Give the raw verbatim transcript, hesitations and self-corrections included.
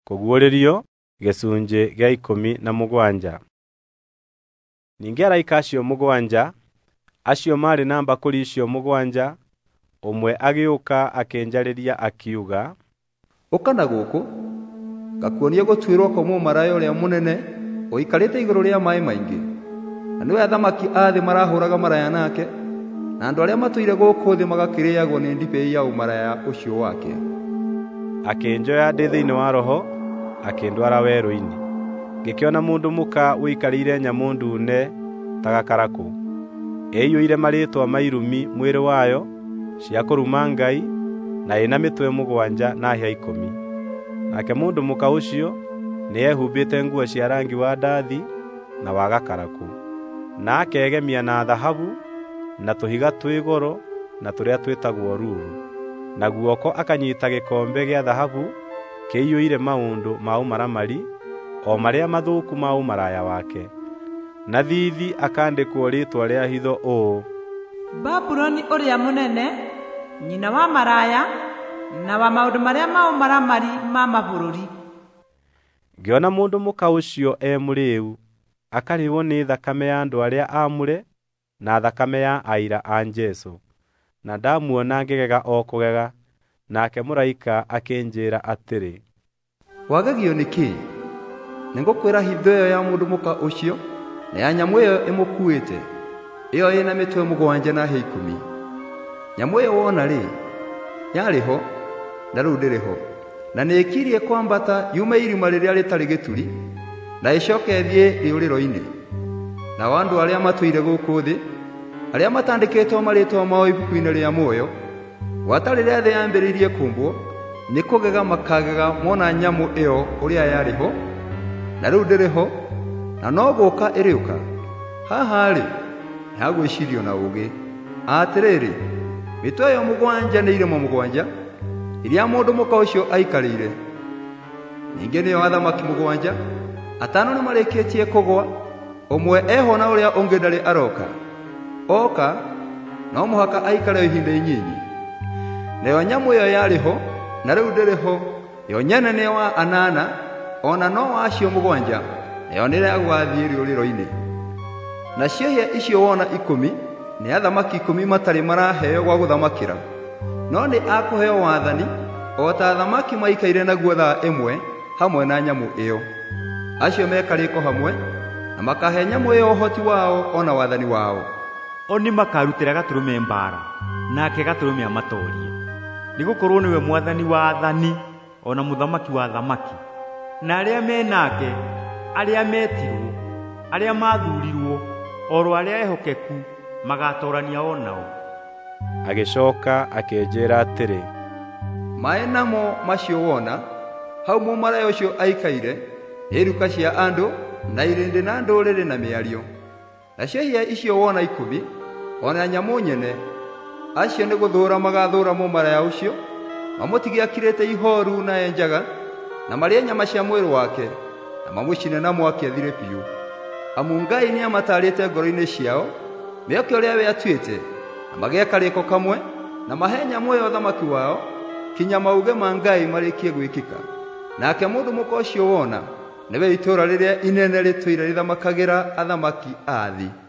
Kũguũrĩrio gĩcunjĩ gĩa ikũmi na mũgwanja. Ningĩ araika acio mũgwanja, acio marĩ na mbakũri icio mũgwanja, ũmwe agĩũka akĩnjarĩria akiuga, "Ũka na gũkũ, ngakuonia gũtuĩrwo kwa mũmaraya ũrĩa mũnene ũikarĩte igũrũ rĩa maaĩ maingĩ, na nĩwe athamaki a thĩ marahũraga maraya nake, na andũ arĩa matũire gũkũ thĩ magakĩrĩagwo nĩ ndibei ya ũmaraya ũcio wake." Akĩnjoya ndĩ thĩinĩ wa roho, akĩndwara werũ-inĩ. Ngĩkĩona mũndũ mũka ũikarĩire nyamũ ndune ta gakarakũ. Ĩiyũire marĩĩtwa mairumi mwĩrĩ wayo cia kũruma Ngai, na ĩna mĩtwe mũgwanja na hĩa ikũmi. Nake mũndũ mũka ũcio nĩehumbĩte nguo cia rangi wa ndathi na wa gakarakũ, na akegemia na thahabu na tũhiga twĩ goro na tũrĩa twĩtagwo ruru, na guoko akanyiita gĩkombe gĩa thahabu kĩiyũire maũndũ ma ũmaramari, o marĩa mathũku ma ũmaraya wake. Na thiithi akandĩkwo rĩĩtwa rĩa hitho ũũ: Babuloni ũrĩa mũnene, nyina wa maraya na wa maũndũ marĩa ma ũmaramari ma mabũrũri. Ngĩona mũndũ mũka ũcio e mũrĩĩu, akarĩĩo nĩ thakame ya andũ arĩa aamũre na thakame ya aira a Jesũ. Na ndamuona ngĩgega o kũgega, nake mũraika akĩnjĩra atĩrĩ, "Wagegio nĩkĩ? Nĩngũkwĩra hitho ĩyo ya mũndũ mũka ũcio na ya nyamũ ĩyo ĩmũkuĩte, ĩyo ĩna mĩtwe mũgwanja na hĩa ikũmi. Nyamũ ĩyo wona-rĩ, yarĩ ho, na rĩu ndĩrĩ ho, na nĩĩkirie kwambata yume irima rĩrĩa rĩtarĩ gĩturi, na ĩcooke ĩthiĩ rĩũrĩro-inĩ. Nao andũ arĩa matũire gũkũ thĩ, arĩa matandĩkĩtwo marĩĩtwa mao ibuku-inĩ rĩa muoyo, gwata rĩrĩa thĩ yambĩrĩirie kũmbwo, nĩ kũgega makagega mona nyamũ ĩyo ũrĩa yarĩ ho, na rĩu ndĩrĩ ho, na no gũũka ĩrĩũka. Haha-rĩ, nĩhagwĩciirio na ũũgĩ. Atĩrĩrĩ, mĩtwe ĩyo mũgwanja nĩ irĩmo mũgwanja, iria mũndũ mũka ũcio aikarĩire. Ningĩ nĩo athamaki mũgwanja, atano nĩmarĩkĩtie kũgũa, ũmwe eho na ũrĩa ũngĩ ndarĩ aroka. Oka, no mũhaka aikare o ihinda inyinyi. Nayo nyamũ ĩyo yarĩ ho, na rĩu ndĩrĩ ho, yo nyene nĩ wa anana, ona no wa acio mũgwanja, nayo nĩrĩagwathiĩ rĩũrĩro-inĩ. Nacio hĩa icio wona ikũmi nĩ athamaki ikũmi matarĩ maraheo gwa gũthamakĩra, no nĩ akũheo wathani o ta athamaki maikaire naguo thaa ĩmwe hamwe na nyamũ ĩyo. Acio mekarĩko hamwe na makahe nyamũ ĩyo ũhoti wao o na wathani wao. Oni makarutĩra Gatũrũme mbaara, nake Gatũrũme amatoorie. Nĩgũkorwo nĩwe mwathani wa athani, o na mũthamaki wa athamaki. Na arĩa me nake, arĩa metirwo, arĩa mathuurirwo, oro arĩa ehokeku, magatoorania o nao." Agĩcooka akĩnjĩra atĩrĩ, "Maaĩ namo macio wona, hau mũmaraya ũcio aikaire, nĩ iruka cia andũ na irĩndĩ na ndũrĩrĩ na mĩario. Nacio hĩa icio wona ikũmi, o na nyamũ nyene, acio nĩ gũthũũra magathũũra mũmaraya ũcio, mamũtigie akirĩte ihooru na enjaga, na marĩe nyama cia mwĩrĩ wake, na mamũcine na mwaki athire biũ. Amu Ngai nĩamataarĩte ngoro-inĩ ciao mĩoke ũrĩa we atuĩte, na magĩaka rĩĩko kamwe, na mahe nyamũ ĩyo ũthamaki wao, kinya mauge ma Ngai marĩkie gwĩkĩka. Nake mũndũ mũka ũcio wona, nĩwe itũũra rĩrĩa inene rĩtũire rĩthamakagĩra athamaki a thĩ."